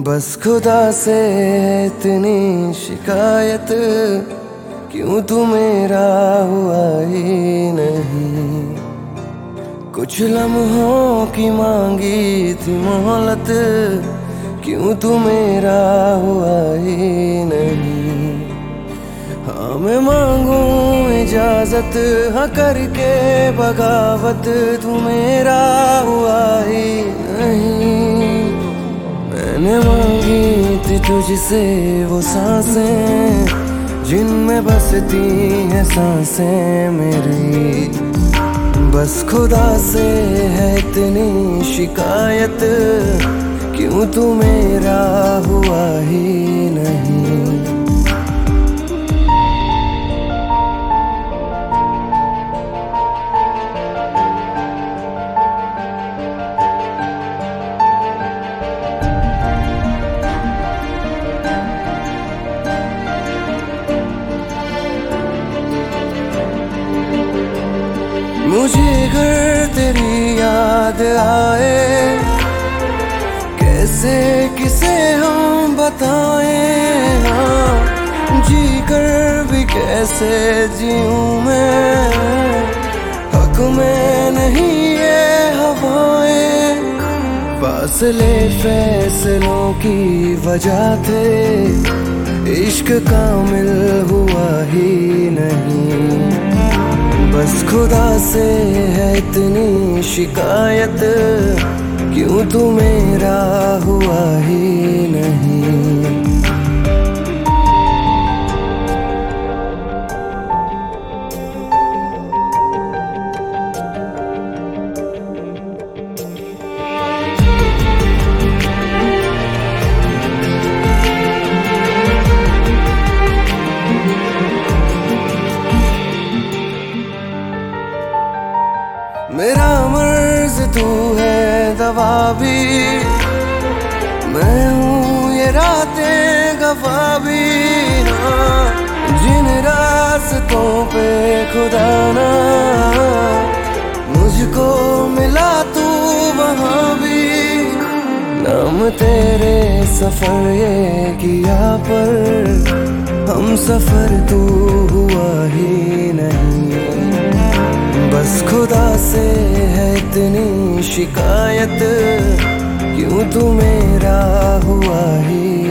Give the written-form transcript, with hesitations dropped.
बस खुदा से इतनी शिकायत, क्यों तू मेरा हुआ ही नहीं। कुछ लम्हों की मांगी थी मोहलत, क्यों तू मेरा हुआ ही नहीं। हाँ मैं मांगू इजाजत, हाँ करके बगावत, तू मेरा हुआ ही नहीं। मैंने मांगी थी तुझसे वो सांसें, जिनमें बसती हैं सांसें मेरी। बस खुदा से है इतनी शिकायत, क्यों तू मेरा हुआ ही नहीं। मुझे घर तेरी याद आए, कैसे किसे हम बताएं। हाँ जी कर भी कैसे जीऊं मैं, हक में नहीं ये हवाएं। फासले फैसलों की वजह थे, इश्क कामिल हुआ ही नहीं। बस खुदा से है इतनी शिकायत, क्यों तू मेरा हुआ ही नहीं। मेरा मर्ज तू है दवा भी, मैं हूँ ये रातें गवा भी। हाँ जिन रास्तों पे खुदा ना मुझको मिला तू वहाँ भी। नाम तेरे सफर ये किया पर हम सफर तू हुआ ही नहीं। बस खुदा से है इतनी शिकायत, क्यों तू मेरा हुआ ही